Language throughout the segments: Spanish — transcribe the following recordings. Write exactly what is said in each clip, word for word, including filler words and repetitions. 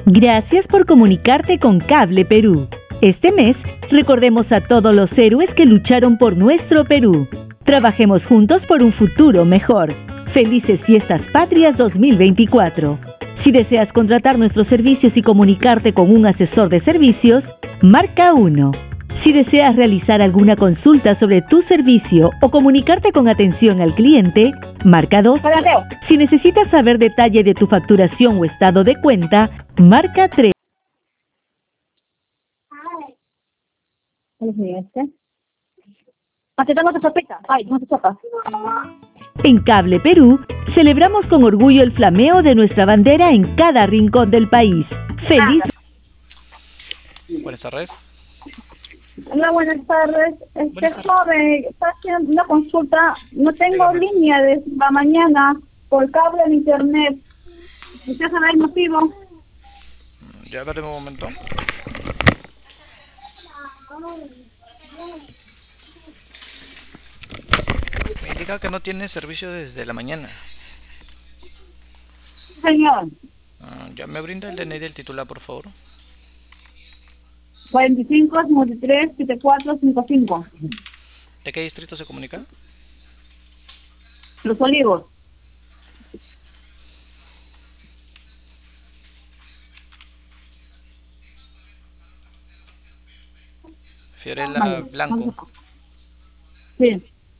Gracias por comunicarte con Cable Perú. Este mes, recordemos a todos los héroes que lucharon por nuestro Perú. Trabajemos juntos por un futuro mejor. Felices Fiestas Patrias dos mil veinticuatro. Si deseas contratar nuestros servicios y comunicarte con un asesor de servicios, marca uno. Si deseas realizar alguna consulta sobre tu servicio o comunicarte con atención al cliente, marca dos. Si necesitas saber detalle de tu facturación o estado de cuenta, marca tres. En Cable Perú, celebramos con orgullo el flameo de nuestra bandera en cada rincón del país. ¡Feliz! Buenas tardes. Hola, buenas tardes. Este Buenas tardes. joven está haciendo una consulta. No tengo Dígame. línea desde la mañana por cable de internet. ¿Usted sabe el motivo? Ya veremos un momento. Me indica que no tiene servicio desde la mañana. Señor, Ah, ya me brinda el D N I del titular, por favor. cuarenta y cinco, cincuenta y tres, setenta y cuatro, cincuenta y cinco. ¿De qué distrito se comunica? Los Olivos. Fiorella Blanco. Sí.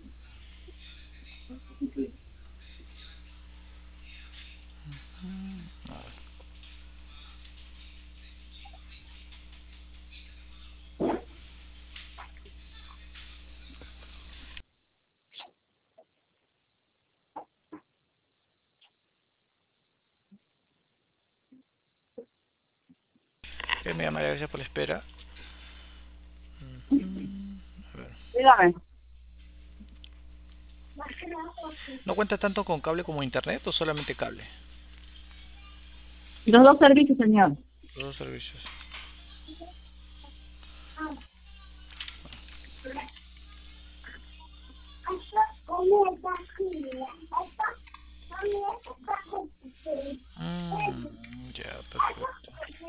Ok, me llama, gracias por la espera. Dígame. ¿No cuenta tanto con cable como internet o solamente cable? Los dos servicios, señor. Los dos servicios. Mm, ya, perfecto.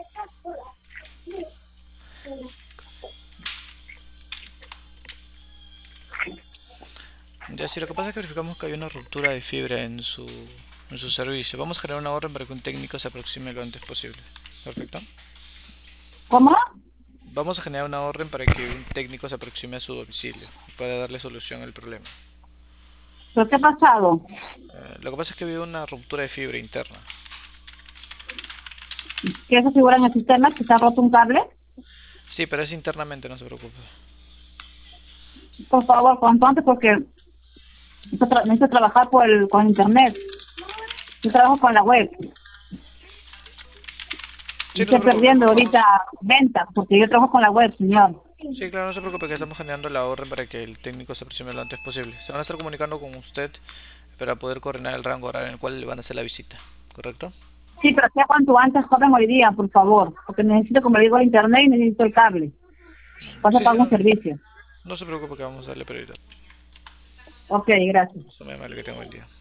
Ya, sí, lo que pasa es que verificamos que hay una ruptura de fibra en su, en su servicio. Vamos a generar una orden para que un técnico se aproxime lo antes posible. Perfecto. ¿Cómo? Vamos a generar una orden para que un técnico se aproxime a su domicilio y pueda darle solución al problema. ¿Pero qué ha pasado? Eh, lo que pasa es que ha habido una ruptura de fibra interna. ¿Quieres asegurar en el sistema que está roto un cable? Sí, pero es internamente, no se preocupe. Por favor, cuanto antes, porque necesito, tra- necesito trabajar por el, con internet. Yo trabajo con la web. Sí, no Estoy se preocupe. perdiendo Vamos. ahorita ventas, porque yo trabajo con la web, señor. Sí, claro, no se preocupe que estamos generando la orden para que el técnico se aproxime lo antes posible. Se van a estar comunicando con usted para poder coordinar el rango horario en el cual le van a hacer la visita, ¿correcto? Sí, pero sea cuanto antes, joven, hoy día, por favor. Porque necesito, como le digo, el internet y necesito el cable. Pasa Sí, sí, para un no, servicio. no se preocupe que vamos a darle prioridad. Ok, gracias. Eso me vale que tengo el día.